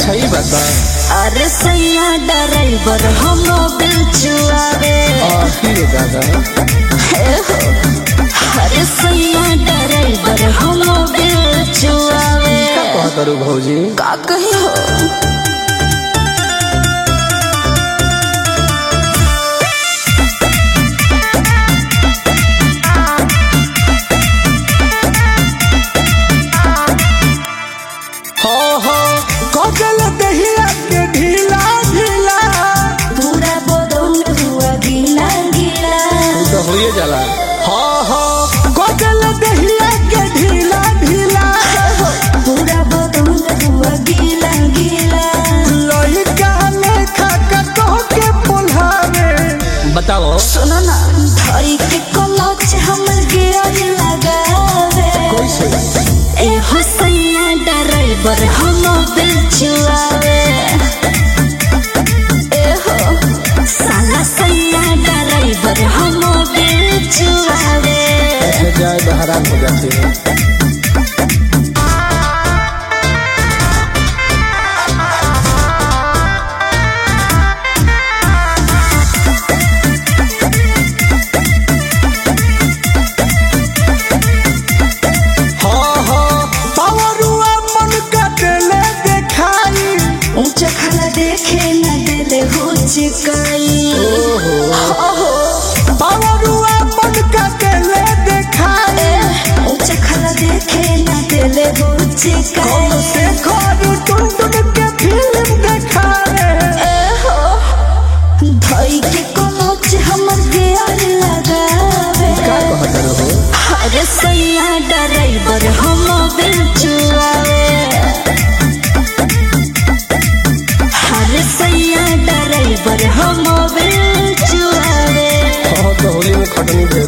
अच्छा ही बता। अरे सैया ड्राइवर हम बिचुआवे आखिर दादा अरे सैया ड्राइवर हम बिचुआवे क्या करूँ भौजी का कही हो कजल दहिया के ढीला ढीला पूरा बदन हुआ गीला गीला तो होइए जाला। हाँ हाँ कजल दहिया के ढीला ढीला पूरा बदन हुआ गीला गीला लइका लेखा का कह के बोलावे। बताओ सुनो ना भाई के कलच हमर गियर लगावे कैसे ए हुसैया ड्राइवर हम बिचुआवे ए हो साला सैया ड्राइवर हम बिचुआवे ऐसे जाए बहरान हो जाती है। चखला देखे न दिल हो चिकाई पावरुआ मन का दिले देखाई चखला देखे न दिल हो चिकाई से घर टुन टुन के फिल्म देखा रे भाई के कलच हमर गियर लगावे का कहत रहो अरे सैया ड्राइवर हम बिचुआवे सैया ड्राइवर हम बिचुआवे। तो होली में खटनी